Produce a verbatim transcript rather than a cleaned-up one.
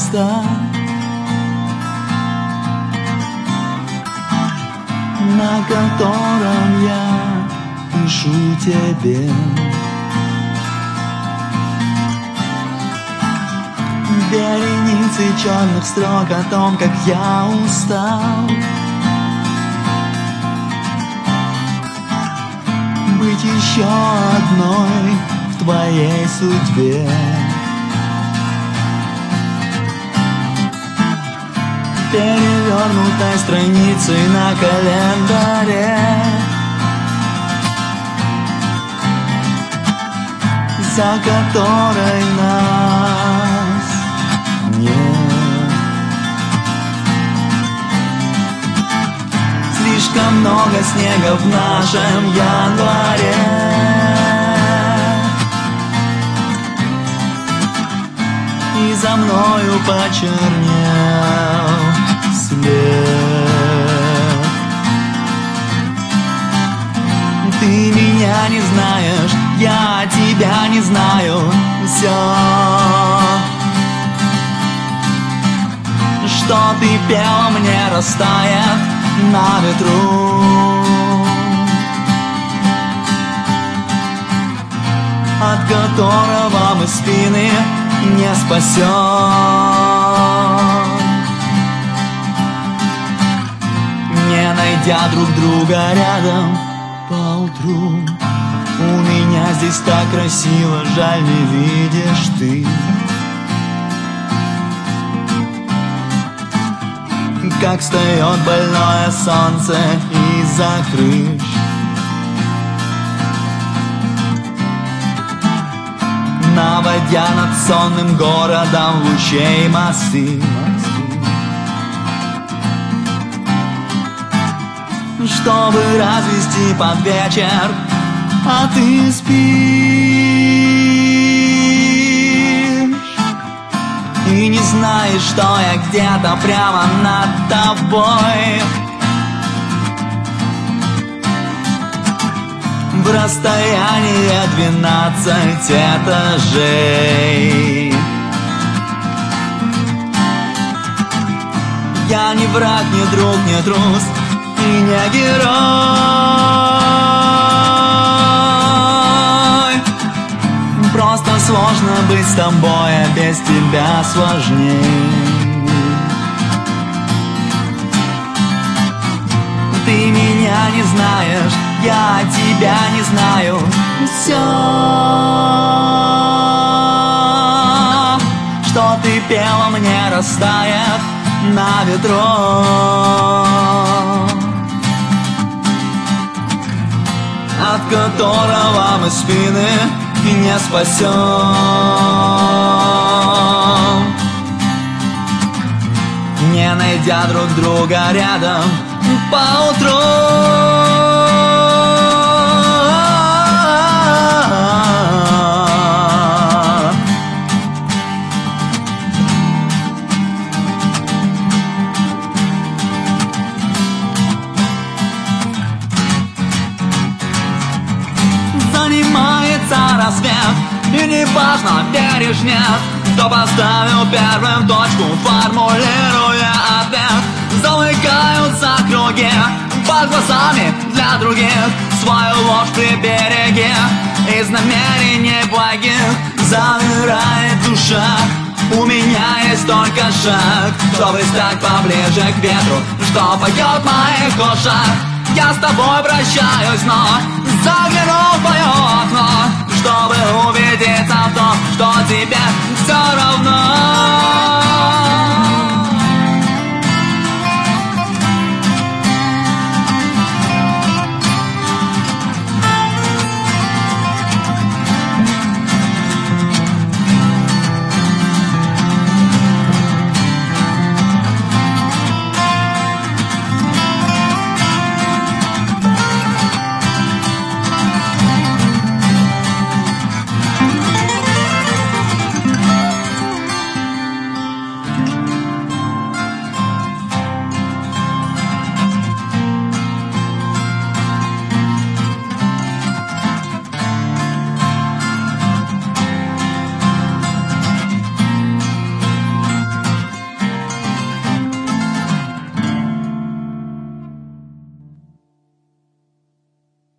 место, на котором я пишу тебе. Вереницы черных строк о том, как я устал быть еще одной в твоей судьбе. Перевернутой страницей на календаре, за которой нас нет. Слишком много снега в нашем январе, и за мною почернел след. Ты меня не знаешь, я тебя не знаю. Все, что ты пел мне, растает на ветру, от которого мы спины не спасем. Не найдя друг друга рядом поутру, у меня здесь так красиво, жаль, не видишь ты. Как встает больное солнце из-за крыш, наводя над сонным городом лучей мосты. Чтобы развести под вечер, а ты спишь и не знаешь, что я где-то прямо над тобой, в расстоянии двенадцать этажей. Я не враг, не друг, не трус и не герой. Просто сложно быть с тобой, а без тебя сложней. Ты меня не знаешь, я тебя не знаю. Все, что ты пела мне, растает на ветру, от которого мы спины не спасем. Не найдя друг друга рядом поутру. Занимается рассвет, и не важно, веришь, нет, кто поставил первым точку, формулируя ответ. Замыкаются круги под глазами для других, свою ложь прибереги, из намерений благих замирает душа. У меня есть только шаг, чтобы стать поближе к ветру, что поет в моих ушах. Я с тобой прощаюсь, но загляну в твое окно, чтобы убедиться в том, что тебе все равно.